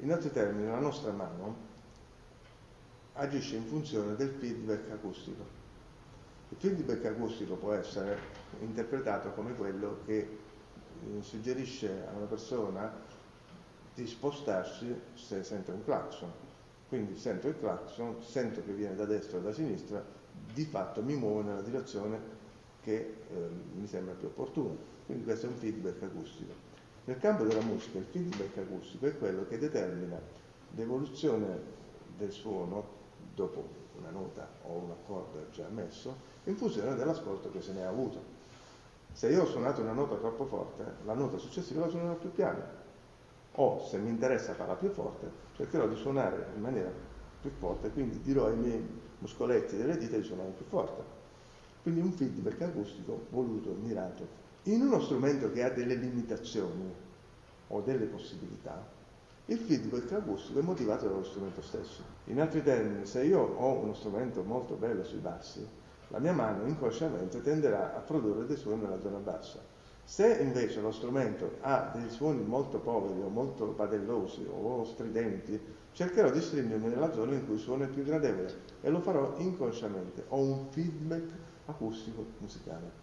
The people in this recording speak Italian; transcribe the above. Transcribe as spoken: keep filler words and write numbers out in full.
In altri termini, la nostra mano agisce in funzione del feedback acustico. Il feedback acustico può essere interpretato come quello che suggerisce a una persona di spostarsi se sente un clacson. Quindi sento il clacson, sento che viene da destra o da sinistra, di fatto mi muovo nella direzione che eh, mi sembra più opportuna. Quindi questo è un feedback acustico. Nel campo della musica il feedback acustico è quello che determina l'evoluzione del suono dopo una nota o un accordo già messo in funzione dell'ascolto che se ne ha avuto. Se io ho suonato una nota troppo forte, la nota successiva la suonerò più piano. O se mi interessa farla più forte, cercherò di suonare in maniera più forte, quindi dirò ai miei muscoletti delle dita di suonare più forte. Quindi un feedback acustico voluto, mirato. In uno strumento che ha delle limitazioni o delle possibilità, il feedback acustico è motivato dallo strumento stesso. In altri termini, se io ho uno strumento molto bello sui bassi, la mia mano inconsciamente tenderà a produrre dei suoni nella zona bassa. Se invece lo strumento ha dei suoni molto poveri o molto padellosi o stridenti, cercherò di stringermi nella zona in cui il suono è più gradevole e lo farò inconsciamente. Ho un feedback acustico musicale.